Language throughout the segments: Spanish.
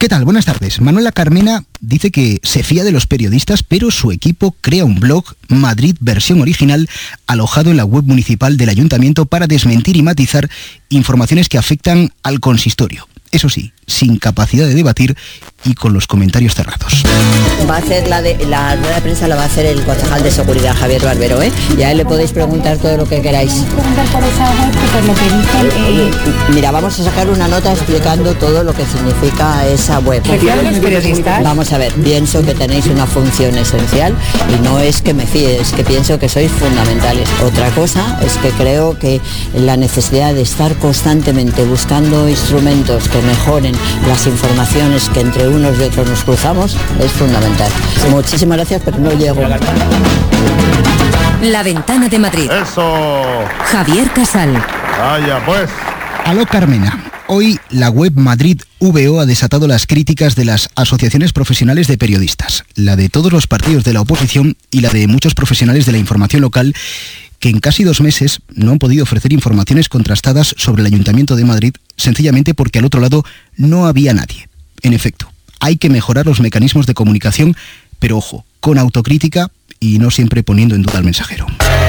¿Qué tal? Buenas tardes. Manuela Carmena dice que se fía de los periodistas, pero su equipo crea un blog, Madrid Versión Original, alojado en la web municipal del Ayuntamiento para desmentir y matizar informaciones que afectan al consistorio. Eso sí, sin capacidad de debatir y con los comentarios cerrados. Va a hacer la rueda de prensa, la va a hacer el concejal de seguridad, Javier Barbero, ¿eh? Y a él le podéis preguntar todo lo que queráis. Preguntar por esa web, por lo que dicen. Mira, vamos a sacar una nota explicando todo lo que significa esa web. ¿Los periodistas? Vamos a ver, pienso que tenéis una función esencial y no es que me fíe, es que pienso que sois fundamentales. Otra cosa es que creo que la necesidad de estar constantemente buscando instrumentos que mejoren las informaciones que entre unos y otros nos cruzamos es fundamental. Muchísimas gracias, pero no llego. La Ventana de Madrid. ¡Eso! Javier Casal. Vaya, pues. Aló, Carmena. Hoy la web Madrid VO ha desatado las críticas de las asociaciones profesionales de periodistas, la de todos los partidos de la oposición y la de muchos profesionales de la información local que en casi 2 meses no han podido ofrecer informaciones contrastadas sobre el Ayuntamiento de Madrid, sencillamente porque al otro lado no había nadie. En efecto, hay que mejorar los mecanismos de comunicación, pero ojo, con autocrítica y no siempre poniendo en duda al mensajero.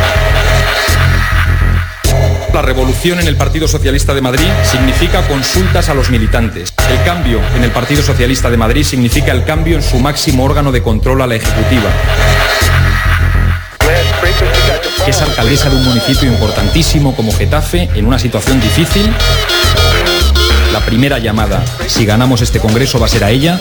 La revolución en el Partido Socialista de Madrid significa consultas a los militantes. El cambio en el Partido Socialista de Madrid significa el cambio en su máximo órgano de control a la Ejecutiva. Es alcaldesa de un municipio importantísimo como Getafe, en una situación difícil. La primera llamada, si ganamos este congreso, va a ser a ella.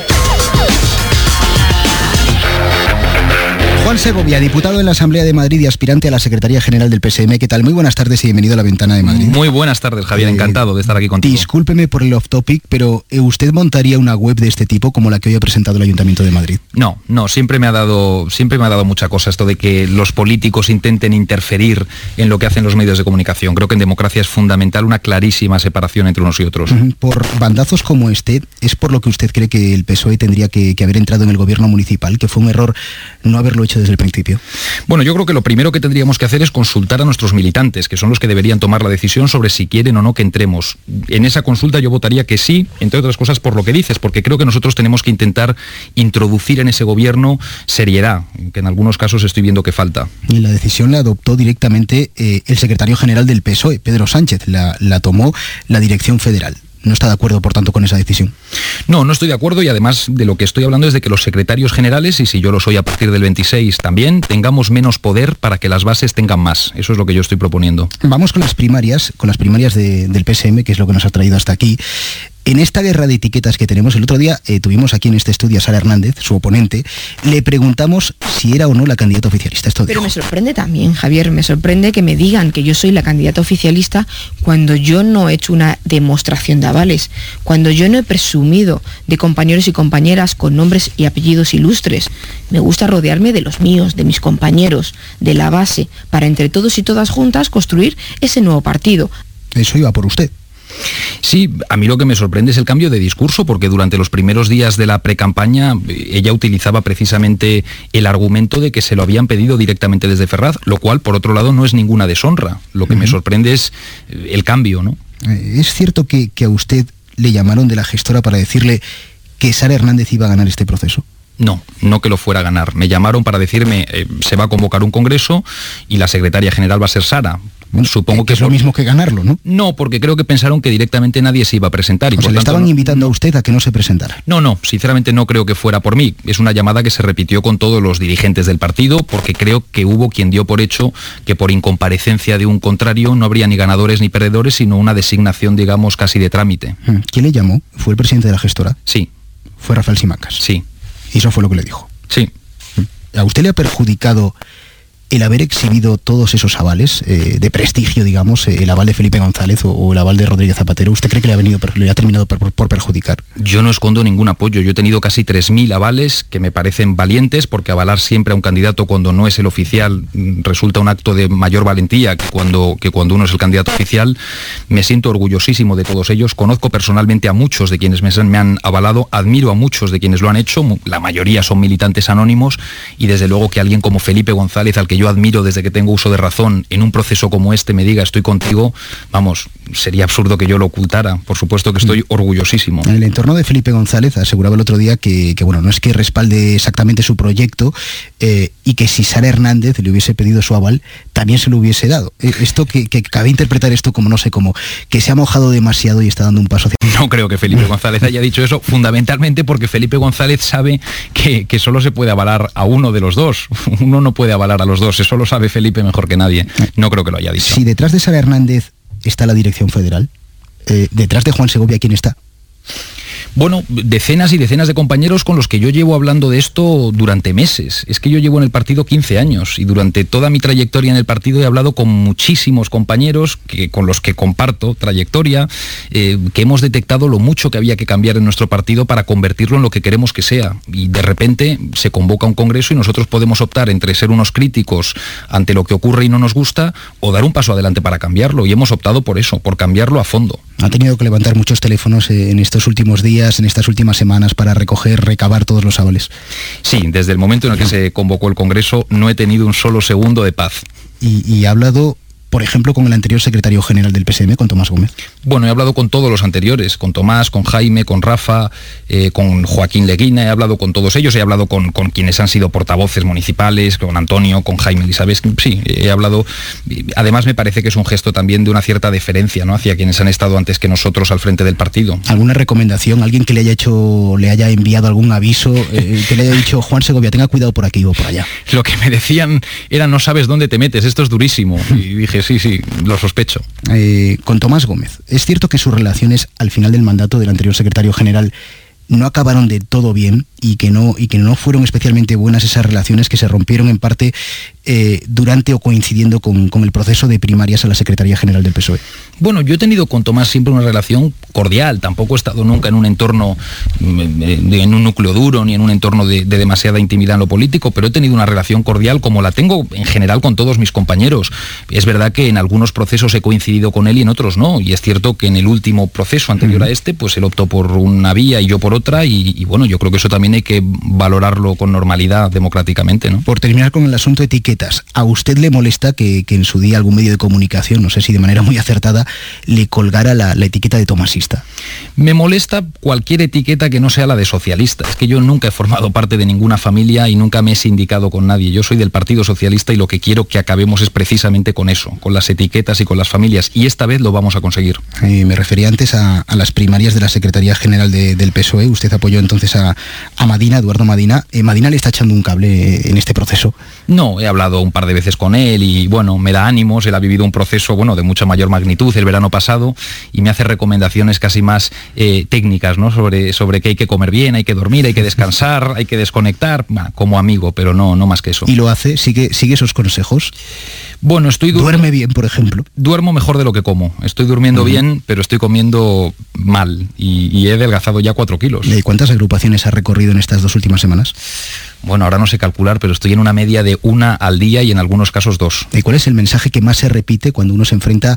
Juan Segovia, diputado en la Asamblea de Madrid y aspirante a la Secretaría General del PSM. ¿Qué tal? Muy buenas tardes y bienvenido a La Ventana de Madrid. Muy buenas tardes, Javier. Encantado de estar aquí contigo. Discúlpeme por el off-topic, pero ¿usted montaría una web de este tipo como la que hoy ha presentado el Ayuntamiento de Madrid? No, siempre me ha dado mucha cosa esto de que los políticos intenten interferir en lo que hacen los medios de comunicación. Creo que en democracia es fundamental una clarísima separación entre unos y otros. Por bandazos como este, ¿es por lo que usted cree que el PSOE tendría que haber entrado en el gobierno municipal, que fue un error no haberlo hecho desde el principio? Bueno, yo creo que lo primero que tendríamos que hacer es consultar a nuestros militantes, que son los que deberían tomar la decisión sobre si quieren o no que entremos. En esa consulta yo votaría que sí, entre otras cosas por lo que dices, porque creo que nosotros tenemos que intentar introducir en ese gobierno seriedad, que en algunos casos estoy viendo que falta. Y la decisión la adoptó directamente el secretario general del PSOE, Pedro Sánchez, la tomó la dirección federal. ¿No está de acuerdo, por tanto, con esa decisión? No estoy de acuerdo y además de lo que estoy hablando es de que los secretarios generales, y si yo lo soy a partir del 26 también, tengamos menos poder para que las bases tengan más. Eso es lo que yo estoy proponiendo. Vamos con las primarias del PSM, que es lo que nos ha traído hasta aquí. En esta guerra de etiquetas que tenemos, el otro día tuvimos aquí en este estudio a Sara Hernández, su oponente, le preguntamos si era o no la candidata oficialista. Esto Pero dijo. me sorprende también, Javier, me sorprende que me digan que yo soy la candidata oficialista cuando yo no he hecho una demostración de avales, cuando yo no he presumido de compañeros y compañeras con nombres y apellidos ilustres. Me gusta rodearme de los míos, de mis compañeros, de la base, para entre todos y todas juntas construir ese nuevo partido. Eso iba por usted. Sí, a mí lo que me sorprende es el cambio de discurso, porque durante los primeros días de la precampaña ella utilizaba precisamente el argumento de que se lo habían pedido directamente desde Ferraz, lo cual, por otro lado, no es ninguna deshonra. Lo que me sorprende es el cambio, ¿no? ¿Es cierto que a usted le llamaron de la gestora para decirle que Sara Hernández iba a ganar este proceso? No que lo fuera a ganar. Me llamaron para decirme se va a convocar un congreso y la secretaria general va a ser Sara. Bueno, supongo que es lo mismo que ganarlo, ¿no? No, porque creo que pensaron que directamente nadie se iba a presentar. Y o sea, por le tanto, estaban invitando a usted a que no se presentara. No, sinceramente no creo que fuera por mí. Es una llamada que se repitió con todos los dirigentes del partido, porque creo que hubo quien dio por hecho que por incomparecencia de un contrario no habría ni ganadores ni perdedores, sino una designación, digamos, casi de trámite. ¿Quién le llamó? ¿Fue el presidente de la gestora? Sí. ¿Fue Rafael Simacas? Sí. ¿Y eso fue lo que le dijo? Sí. ¿A usted le ha perjudicado el haber exhibido todos esos avales de prestigio, digamos, el aval de Felipe González o el aval de Rodríguez Zapatero? ¿Usted cree que le ha terminado por perjudicar? Yo no escondo ningún apoyo. Yo he tenido casi 3.000 avales que me parecen valientes, porque avalar siempre a un candidato cuando no es el oficial resulta un acto de mayor valentía que cuando uno es el candidato oficial. Me siento orgullosísimo de todos ellos. Conozco personalmente a muchos de quienes me han avalado, admiro a muchos de quienes lo han hecho, la mayoría son militantes anónimos, y desde luego que alguien como Felipe González, al que yo yo admiro desde que tengo uso de razón, en un proceso como este me diga estoy contigo, vamos, sería absurdo que yo lo ocultara. Por supuesto que estoy orgullosísimo. En el entorno de Felipe González aseguraba el otro día que bueno, no es que respalde exactamente su proyecto y que si Sara Hernández le hubiese pedido su aval, también se lo hubiese dado. Esto que cabe interpretar esto como, no sé, como que se ha mojado demasiado y está dando un paso hacia... No creo que Felipe González haya dicho eso, fundamentalmente porque Felipe González sabe que solo se puede avalar a uno de los dos. Uno no puede avalar a los dos, eso lo sabe Felipe mejor que nadie. No creo que lo haya dicho. Si detrás de Sara Hernández está la dirección federal, detrás de Juan Segovia, ¿quién está? Bueno, decenas y decenas de compañeros con los que yo llevo hablando de esto durante meses. Es que yo llevo en el partido 15 años y durante toda mi trayectoria en el partido he hablado con muchísimos compañeros con los que comparto trayectoria, que hemos detectado lo mucho que había que cambiar en nuestro partido para convertirlo en lo que queremos que sea. Y de repente se convoca un congreso y nosotros podemos optar entre ser unos críticos ante lo que ocurre y no nos gusta o dar un paso adelante para cambiarlo. Y hemos optado por eso, por cambiarlo a fondo. Ha tenido que levantar muchos teléfonos en estos últimos días, en estas últimas semanas, para recabar todos los avales. Sí, desde el momento en el que se convocó el Congreso no he tenido un solo segundo de paz. Y ha hablado, por ejemplo, con el anterior secretario general del PSM, con Tomás Gómez. Bueno, he hablado con todos los anteriores, con Tomás, con Jaime, con Rafa, con Joaquín Leguina, he hablado con todos ellos, he hablado con quienes han sido portavoces municipales, con Antonio, con Jaime Elizabeth, sí, he hablado. Además me parece que es un gesto también de una cierta deferencia, ¿no?, hacia quienes han estado antes que nosotros al frente del partido. ¿Alguna recomendación? ¿Alguien que le haya enviado algún aviso, que le haya dicho, Juan Segovia, tenga cuidado por aquí o por allá? Lo que me decían era, no sabes dónde te metes, esto es durísimo. Y dije, sí, lo sospecho. Con Tomás Gómez, ¿es cierto que sus relaciones al final del mandato del anterior secretario general no acabaron de todo bien y que no fueron especialmente buenas esas relaciones, que se rompieron en parte durante o coincidiendo con el proceso de primarias a la Secretaría General del PSOE? Bueno, yo he tenido con Tomás siempre una relación cordial, tampoco he estado nunca en un entorno, en un núcleo duro, ni en un entorno de demasiada intimidad en lo político, pero he tenido una relación cordial como la tengo en general con todos mis compañeros. Es verdad que en algunos procesos he coincidido con él y en otros no, y es cierto que en el último proceso anterior a este, pues él optó por una vía y yo por otra, y bueno, yo creo que eso también hay que valorarlo con normalidad democráticamente, ¿no? Por terminar con el asunto etiquetas, ¿a usted le molesta que en su día algún medio de comunicación, no sé si de manera muy acertada, le colgara la etiqueta de tomasista? Me molesta cualquier etiqueta que no sea la de socialista. Es que yo nunca he formado parte de ninguna familia y nunca me he sindicado con nadie. Yo soy del Partido Socialista y lo que quiero que acabemos es precisamente con eso, con las etiquetas y con las familias, y esta vez lo vamos a conseguir. Me refería antes a las primarias de la Secretaría General del PSOE. Usted apoyó entonces a Madina, Eduardo Madina. ¿Madina le está echando un cable en este proceso? No, he hablado un par de veces con él y bueno, me da ánimos. Él ha vivido un proceso, bueno, de mucha mayor magnitud el verano pasado y me hace recomendaciones casi más técnicas, ¿no?, sobre que hay que comer bien, hay que dormir, hay que descansar, hay que desconectar, como amigo, pero no más que eso. ¿Y lo hace? ¿Sigue esos consejos? Bueno, ¿Duerme bien, por ejemplo? Duermo mejor de lo que como. Estoy durmiendo bien, pero estoy comiendo mal y he adelgazado ya 4 kilos. ¿Y cuántas agrupaciones ha recorrido en estas 2 últimas semanas? Bueno, ahora no sé calcular, pero estoy en una media de 1 al día y en algunos casos 2. ¿Y cuál es el mensaje que más se repite cuando uno se enfrenta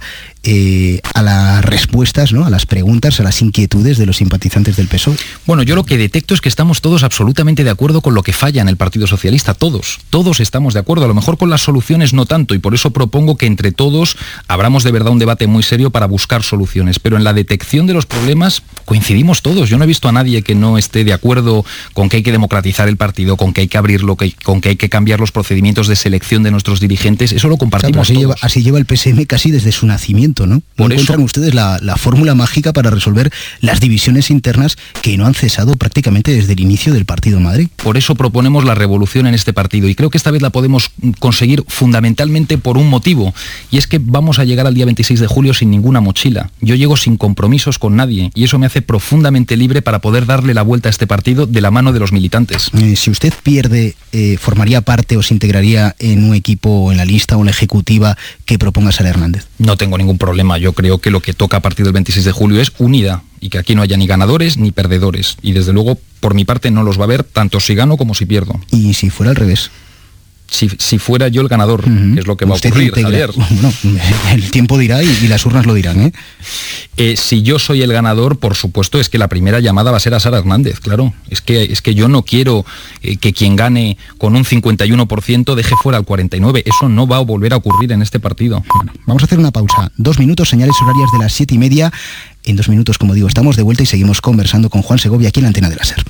a las respuestas, ¿no?, a las preguntas, a las inquietudes de los simpatizantes del PSOE? Bueno, yo lo que detecto es que estamos todos absolutamente de acuerdo con lo que falla en el Partido Socialista, todos estamos de acuerdo, a lo mejor con las soluciones no tanto, y por eso propongo que entre todos abramos de verdad un debate muy serio para buscar soluciones, pero en la detección de los problemas coincidimos todos. Yo no he visto a nadie que no esté de acuerdo con que hay que democratizar el partido, con que hay que abrirlo, con que hay que cambiar los procedimientos de selección de nuestros dirigentes. Eso lo compartimos todos. Así lleva el PSM casi desde su nacimiento, ¿no? ¿No encuentran ustedes la fórmula mágica para resolver las divisiones internas que no han cesado prácticamente desde el inicio del partido en Madrid? Por eso proponemos la revolución en este partido y creo que esta vez la podemos conseguir fundamentalmente por un motivo, y es que vamos a llegar al día 26 de julio sin ninguna mochila. Yo llego sin compromisos con nadie y eso me hace profundamente libre para poder darle la vuelta a este partido de la mano de los militantes. Si usted pierde, ¿formaría parte o se integraría en un equipo, en la lista o en la ejecutiva que proponga Sara Hernández? No tengo ningún problema. Yo creo que lo que toca a partir del 26 de julio es unidad y que aquí no haya ni ganadores ni perdedores. Y desde luego, por mi parte, no los va a haber tanto si gano como si pierdo. ¿Y si fuera al revés? si fuera yo el ganador, que es lo que va a ocurrir, Javier. Bueno, el tiempo dirá y las urnas lo dirán, si yo soy el ganador, por supuesto, es que la primera llamada va a ser a Sara Hernández, claro. Es que yo no quiero que quien gane con un 51% deje fuera al 49%. Eso no va a volver a ocurrir en este partido. Bueno, vamos a hacer una pausa. 2 minutos, señales horarias de las 7:30. En 2 minutos, como digo, estamos de vuelta y seguimos conversando con Juan Segovia aquí en la antena de la SER.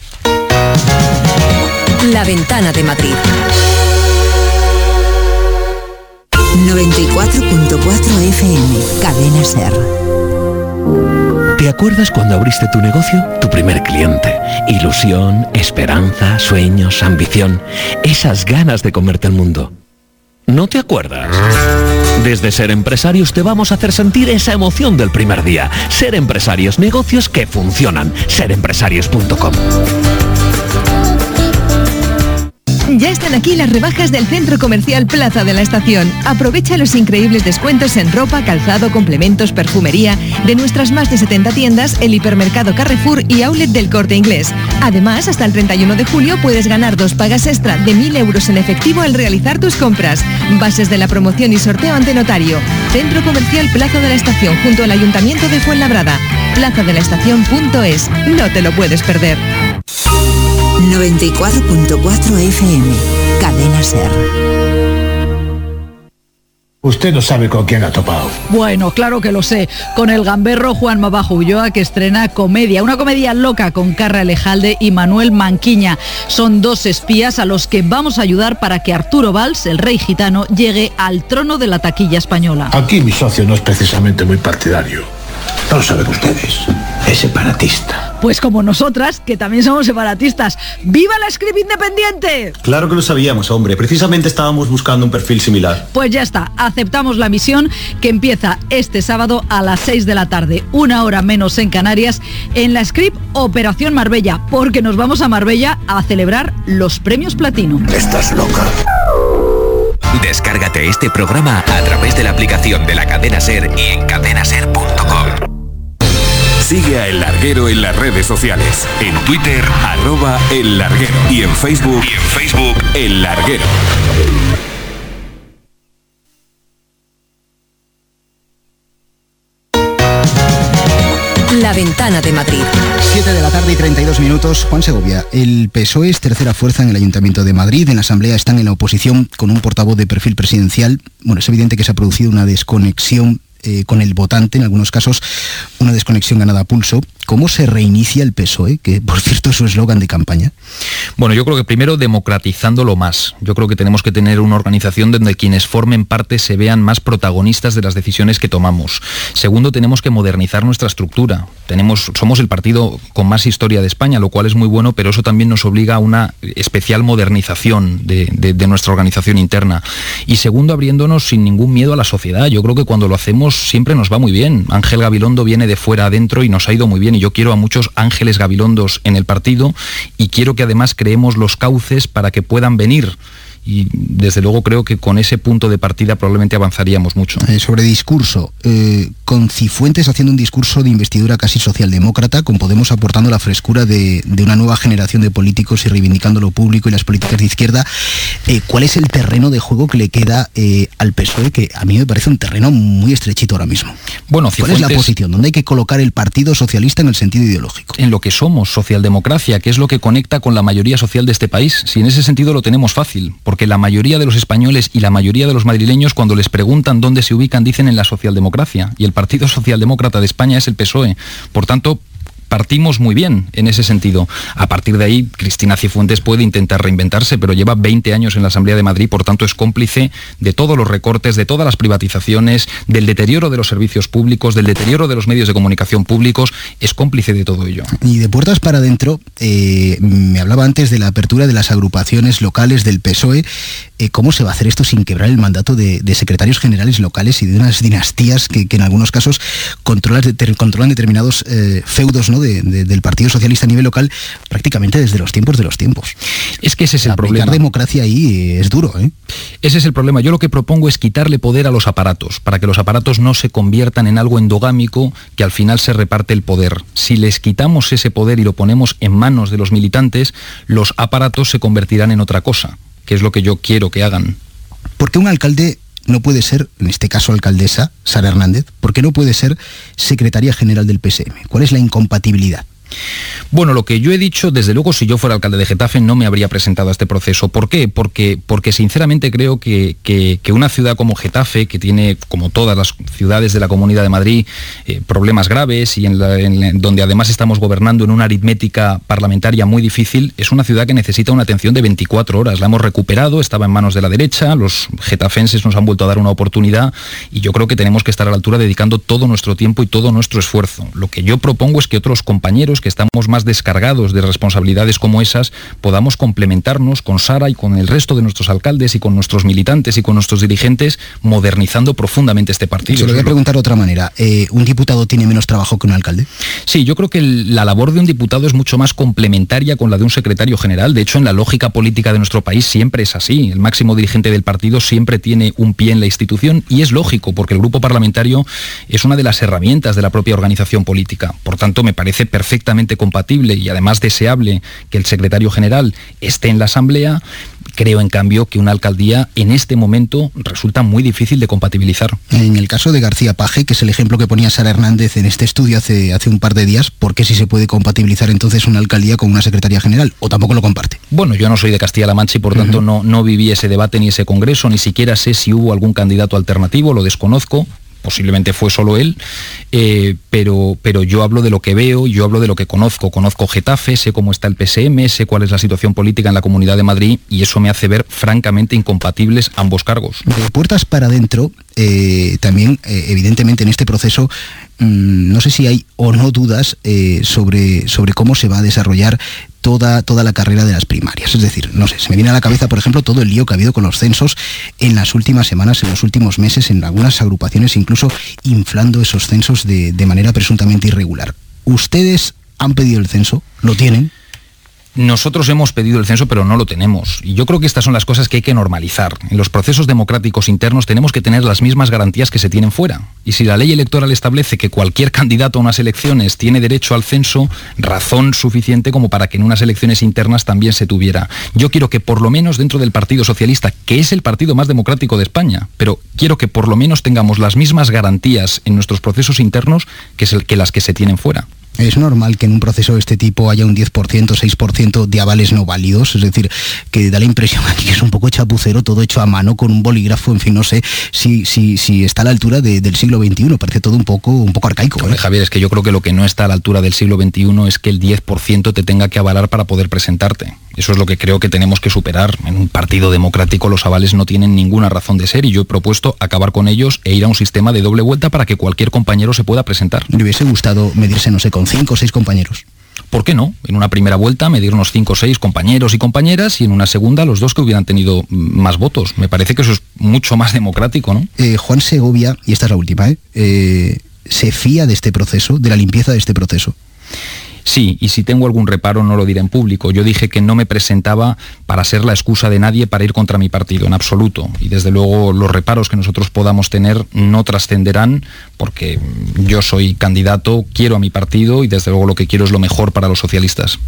La Ventana de Madrid. 94.4 FM, Cadena SER. ¿Te acuerdas cuando abriste tu negocio? Tu primer cliente. Ilusión, esperanza, sueños, ambición. Esas ganas de comerte el mundo. ¿No te acuerdas? Desde Ser Empresarios te vamos a hacer sentir esa emoción del primer día. Ser Empresarios, negocios que funcionan. Serempresarios.com. Ya están aquí las rebajas del Centro Comercial Plaza de la Estación. Aprovecha los increíbles descuentos en ropa, calzado, complementos, perfumería de nuestras más de 70 tiendas, el hipermercado Carrefour y outlet del Corte Inglés. Además, hasta el 31 de julio puedes ganar 2 pagas extra de 1.000 euros en efectivo al realizar tus compras. Bases de la promoción y sorteo ante notario. Centro Comercial Plaza de la Estación, junto al Ayuntamiento de Fuenlabrada. plazadelaestacion.es. No te lo puedes perder. 94.4 FM, Cadena SER. Usted no sabe con quién ha topado. Bueno, claro que lo sé. Con el gamberro Juan Mabajo Ulloa, que estrena Comedia. Una comedia loca con Carra Elejalde y Manuel Manquiña. Son 2 espías a los que vamos a ayudar para que Arturo Valls, el rey gitano, llegue al trono de la taquilla española. Aquí mi socio no es precisamente muy partidario. No lo saben ustedes. Es separatista. Pues como nosotras, que también somos separatistas. ¡Viva la Scrip independiente! Claro que lo sabíamos, hombre. Precisamente estábamos buscando un perfil similar. Pues ya está, aceptamos la misión, que empieza este sábado a las 6 de la tarde, 1 hora menos en Canarias, en la Scrip Operación Marbella, porque nos vamos a Marbella a celebrar los premios Platino. Estás loca. Descárgate este programa a través de la aplicación de la Cadena SER y en cadenaser.com. Sigue a El Larguero en las redes sociales. En Twitter, @El Larguero. Y en Facebook, El Larguero. La Ventana de Madrid. 7 de la tarde y 32 minutos. Juan Segovia, el PSOE es tercera fuerza en el Ayuntamiento de Madrid. En la Asamblea están en la oposición con un portavoz de perfil presidencial. Bueno, es evidente que se ha producido una desconexión con el votante, en algunos casos una desconexión ganada a pulso. ¿Cómo se reinicia el PSOE? Que, por cierto, es su eslogan de campaña. Bueno, yo creo que primero democratizándolo más. Yo creo que tenemos que tener una organización donde quienes formen parte se vean más protagonistas de las decisiones que tomamos. Segundo, tenemos que modernizar nuestra estructura. Somos el partido con más historia de España, lo cual es muy bueno, pero eso también nos obliga a una especial modernización de nuestra organización interna. Y segundo, abriéndonos sin ningún miedo a la sociedad. Yo creo que cuando lo hacemos siempre nos va muy bien. Ángel Gabilondo viene de fuera adentro y nos ha ido muy bien. Y yo quiero a muchos Ángeles Gabilondos en el partido y quiero que además creemos los cauces para que puedan venir. Y desde luego creo que con ese punto de partida probablemente avanzaríamos mucho. Sobre discurso, con Cifuentes haciendo un discurso de investidura casi socialdemócrata, con Podemos aportando la frescura de una nueva generación de políticos y reivindicando lo público y las políticas de izquierda, ¿cuál es el terreno de juego que le queda al PSOE? Que a mí me parece un terreno muy estrechito ahora mismo. Bueno, Cifuentes, ¿cuál es la posición? ¿Dónde hay que colocar el Partido Socialista en el sentido ideológico? En lo que somos, socialdemocracia, que es lo que conecta con la mayoría social de este país. Si en ese sentido lo tenemos fácil, porque la mayoría de los españoles y la mayoría de los madrileños, cuando les preguntan dónde se ubican, dicen en la socialdemocracia, y el Partido Socialdemócrata de España es el PSOE. Por tanto, partimos muy bien en ese sentido. A partir de ahí, Cristina Cifuentes puede intentar reinventarse, pero lleva 20 años en la Asamblea de Madrid, por tanto es cómplice de todos los recortes, de todas las privatizaciones, del deterioro de los servicios públicos, del deterioro de los medios de comunicación públicos, es cómplice de todo ello. Y de puertas para adentro, me hablaba antes de la apertura de las agrupaciones locales del PSOE. ¿Cómo se va a hacer esto sin quebrar el mandato de secretarios generales locales y de unas dinastías que en algunos casos controlan determinados feudos, ¿no?, del Partido Socialista a nivel local prácticamente desde los tiempos de los tiempos? Es que ese es el problema. Aplicar democracia ahí es duro, ¿eh? Ese es el problema. Yo lo que propongo es quitarle poder a los aparatos, para que los aparatos no se conviertan en algo endogámico que al final se reparte el poder. Si les quitamos ese poder y lo ponemos en manos de los militantes, los aparatos se convertirán en otra cosa. que es lo que yo quiero que hagan. ¿Por qué un alcalde no puede ser, en este caso alcaldesa, Sara Hernández, por qué no puede ser secretaria general del PSM? ¿Cuál es la incompatibilidad? Bueno, lo que yo he dicho, desde luego, si yo fuera alcalde de Getafe no me habría presentado a este proceso. ¿Por qué? Porque sinceramente creo que una ciudad como Getafe, que tiene, como todas las ciudades de la Comunidad de Madrid, problemas graves y donde además estamos gobernando en una aritmética parlamentaria muy difícil, es una ciudad que necesita una atención de 24 horas. La hemos recuperado, estaba en manos de la derecha, los getafenses nos han vuelto a dar una oportunidad y yo creo que tenemos que estar a la altura dedicando todo nuestro tiempo y todo nuestro esfuerzo. Lo que yo propongo es que otros compañeros que estamos más descargados de responsabilidades como esas, podamos complementarnos con Sara y con el resto de nuestros alcaldes y con nuestros militantes y con nuestros dirigentes, modernizando profundamente este partido. Se lo voy a preguntar de otra manera. ¿Un diputado tiene menos trabajo que un alcalde? Sí, yo creo que la labor de un diputado es mucho más complementaria con la de un secretario general. De hecho, en la lógica política de nuestro país siempre es así. El máximo dirigente del partido siempre tiene un pie en la institución y es lógico, porque el grupo parlamentario es una de las herramientas de la propia organización política. Por tanto, me parece perfectamente compatible y además deseable que el secretario general esté en la Asamblea. Creo, en cambio, que una alcaldía en este momento resulta muy difícil de compatibilizar. En el caso de García Paje, que es el ejemplo que ponía Sara Hernández en este estudio hace un par de días, ¿por qué sí se puede compatibilizar entonces una alcaldía con una secretaría general? ¿O tampoco lo comparte? Bueno, yo no soy de Castilla-La Mancha y por tanto no viví ese debate ni ese congreso, ni siquiera sé si hubo algún candidato alternativo, lo desconozco. Posiblemente fue solo él, pero yo hablo de lo que veo, yo hablo de lo que conozco. Conozco Getafe, sé cómo está el PSM, sé cuál es la situación política en la Comunidad de Madrid y eso me hace ver francamente incompatibles ambos cargos. De puertas para adentro, también evidentemente en este proceso, no sé si hay o no dudas sobre cómo se va a desarrollar toda la carrera de las primarias. Es decir, no sé, se me viene a la cabeza, por ejemplo, todo el lío que ha habido con los censos en las últimas semanas, en los últimos meses, en algunas agrupaciones, incluso inflando esos censos de manera presuntamente irregular. ¿Ustedes han pedido el censo? ¿Lo tienen? Nosotros hemos pedido el censo, pero no lo tenemos. Y yo creo que estas son las cosas que hay que normalizar. En los procesos democráticos internos tenemos que tener las mismas garantías que se tienen fuera. Y si la ley electoral establece que cualquier candidato a unas elecciones tiene derecho al censo, razón suficiente como para que en unas elecciones internas también se tuviera. Yo quiero que por lo menos dentro del Partido Socialista, que es el partido más democrático de España, pero quiero que por lo menos tengamos las mismas garantías en nuestros procesos internos que las que se tienen fuera. ¿Es normal que en un proceso de este tipo haya un 10%, 6% de avales no válidos? Es decir, que da la impresión aquí que es un poco chapucero, todo hecho a mano, con un bolígrafo, en fin, no sé si está a la altura del siglo XXI. Parece todo un poco arcaico. Hombre, Javier, es que yo creo que lo que no está a la altura del siglo XXI es que el 10% te tenga que avalar para poder presentarte. Eso es lo que creo que tenemos que superar. En un partido democrático los avales no tienen ninguna razón de ser y yo he propuesto acabar con ellos e ir a un sistema de doble vuelta para que cualquier compañero se pueda presentar. ¿Le hubiese gustado medirse, no sé, con 5 o 6 compañeros? ¿Por qué no? En una primera vuelta medirnos 5 o 6 compañeros y compañeras y en una segunda los dos que hubieran tenido más votos. Me parece que eso es mucho más democrático, ¿no? Juan Segovia, y esta es la última, ¿se fía de este proceso, de la limpieza de este proceso? Sí, y si tengo algún reparo no lo diré en público. Yo dije que no me presentaba para ser la excusa de nadie para ir contra mi partido, en absoluto. Y desde luego los reparos que nosotros podamos tener no trascenderán porque yo soy candidato, quiero a mi partido y desde luego lo que quiero es lo mejor para los socialistas.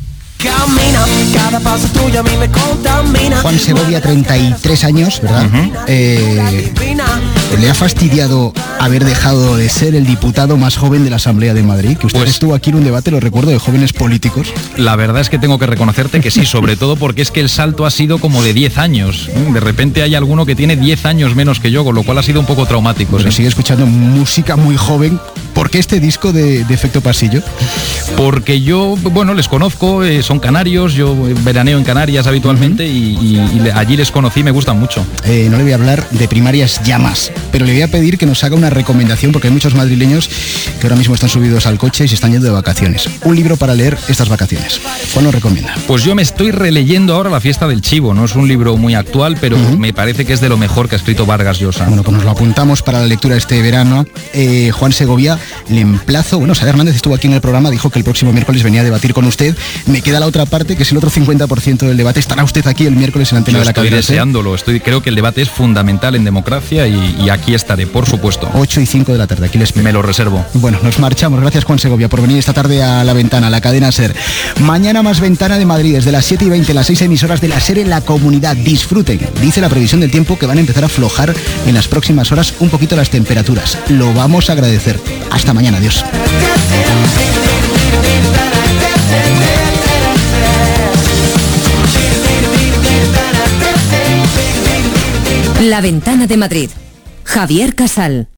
Juan Segovia, 33 años, ¿verdad? ¿Le ha fastidiado haber dejado de ser el diputado más joven de la Asamblea de Madrid? Que usted estuvo aquí en un debate, lo recuerdo, de jóvenes políticos. La verdad es que tengo que reconocerte que sí, sobre todo porque es que el salto ha sido como de 10 años. De repente hay alguno que tiene 10 años menos que yo, con lo cual ha sido un poco traumático. Pero sigue escuchando música muy joven. ¿Por qué este disco de Efecto Pasillo? Porque yo, bueno, les conozco, son canarios, yo veraneo en Canarias habitualmente y allí les conocí, me gustan mucho. No le voy a hablar de primarias ya más, pero le voy a pedir que nos haga una recomendación porque hay muchos madrileños que ahora mismo están subidos al coche y se están yendo de vacaciones. Un libro para leer estas vacaciones. ¿Cuál nos recomienda? Pues yo me estoy releyendo ahora La fiesta del chivo, no es un libro muy actual, pero me parece que es de lo mejor que ha escrito Vargas Llosa. Bueno, pues nos lo apuntamos para la lectura este verano. Juan Segovia, Le emplazo, bueno, Sara Hernández estuvo aquí en el programa, dijo que el próximo miércoles venía a debatir con usted. Me queda la otra parte, que es el otro 50% del debate. ¿Estará usted aquí el miércoles en Antena de la Cadena? Estoy deseándolo, creo que el debate es fundamental en democracia y aquí estaré, por supuesto. 8:05 de la tarde, aquí les espero. Me lo reservo. Bueno, nos marchamos. Gracias, Juan Segovia, por venir esta tarde a La Ventana, a la Cadena SER. Mañana más Ventana de Madrid, desde las 7:20, las 6 emisoras de la SER en la comunidad. Disfruten. Dice la previsión del tiempo que van a empezar a aflojar en las próximas horas un poquito las temperaturas. Lo vamos a agradecer. Hasta mañana. Adiós. La Ventana de Madrid. Javier Casal.